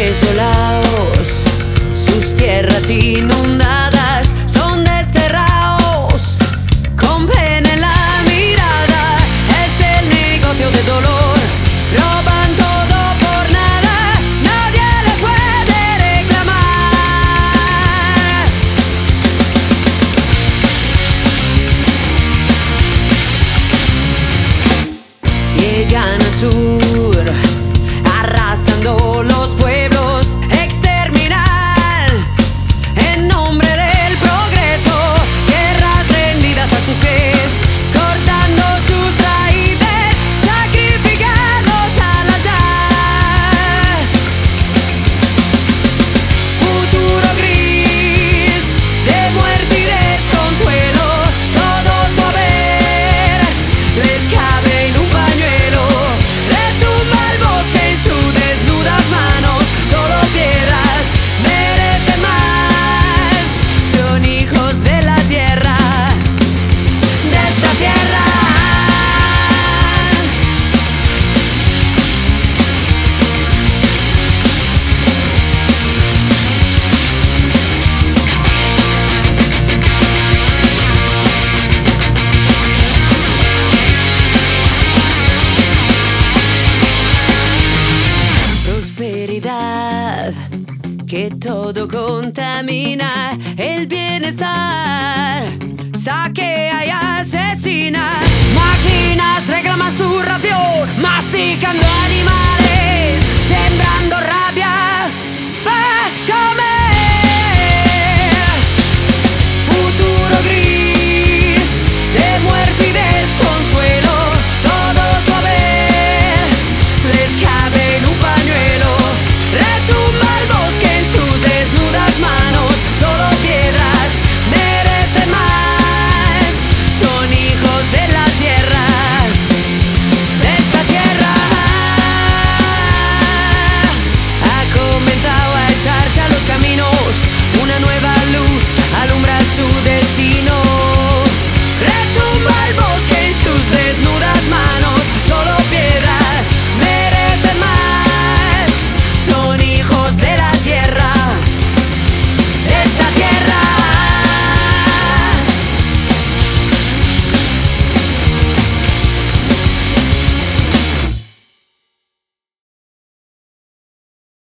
desolados, sus tierras inundadas son desterrados. Con pena en la mirada, es el negocio del dolor. Roban todo por nada, nadie les puede reclamar. Llegan al sur, arrasando los pueblos, exterminar en nombre del progreso. Tierras rendidas a sus pies, cortando sus raíces, sacrificados al altar. Futuro gris de muerte y desconsuelo, todo su haber les cabe en un pañuelo. Retumba el bosque en sus desnudas manos, solo piedras merecen más. Son hijos de la tierra, de esta tierra. Prosperidad que todo contamina el bienestar, saquea y asesina. Máquinas reclaman su ración, masticando animales.